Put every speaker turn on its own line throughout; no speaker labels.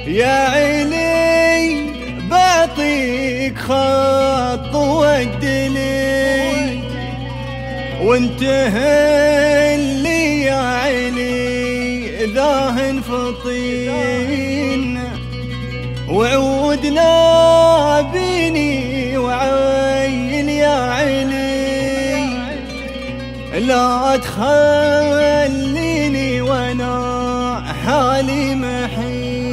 يا عيني بعطيك خط ودلي وانتهى اللي يا عيني ذاهن فطين وعودنا بيني وعين يا عيني لا تخليني وانا حالي محين.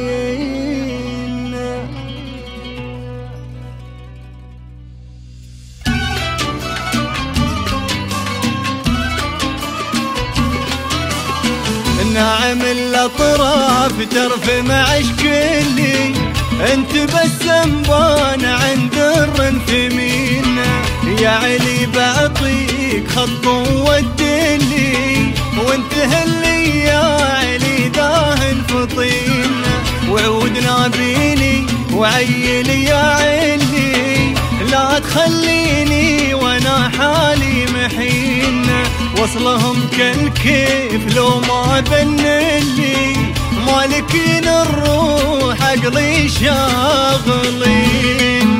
نعم الاطراف ترفم عشكلي انت بس انبان عند الرنفمين يا علي بعطيك خط ودلي وانتهى اللي يا علي داهن فطين وعودنا بيني وعيلي يا علي لا تخليني وانا حالي محين وصلهم كالكيف لو ما بنلي مالكين الروح عقلي شاغلين.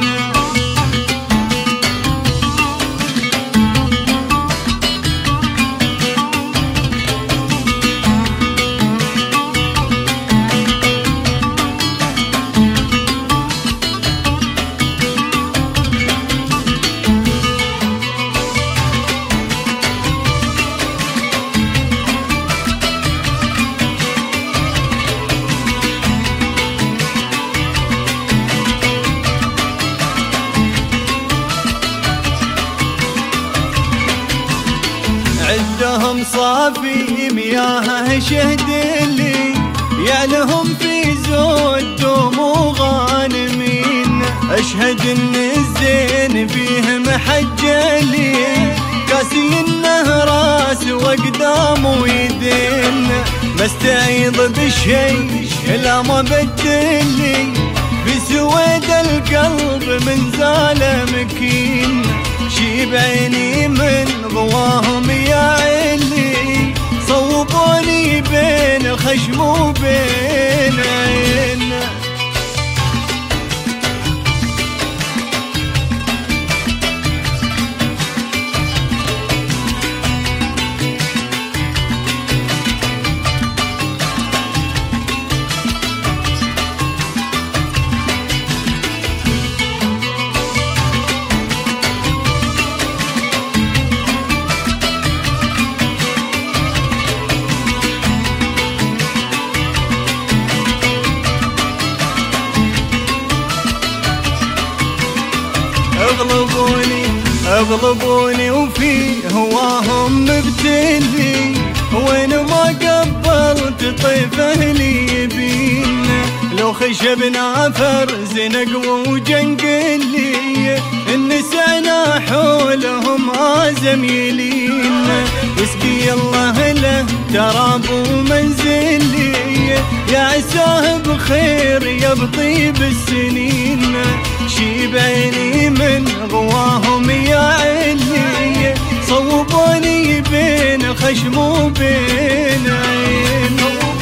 عندهم صافي مياه شهدلي يا لهم في زود وغانمين اشهد ان الزين فيهم حجلي كاسي النهراس واقدام ويدين مستعيض بشي لا ما بدلي في سويد القلب من زال مكين شي بعيني من ضواهم يا عيني صوبوني بين الخشم وبين عين. اغلبوني وفي هواهم مبتلي وين ما قبلت طيف اهلي يبين لو خشبنا فرز نقوى وجنقلي النسانا حولهم زميلين واسقي الله له تراب ومنزلي يا عساه بخير يا بطيب السنين شي بعيني من غواهم يا علي صوبوني بين الخشم وبين عين.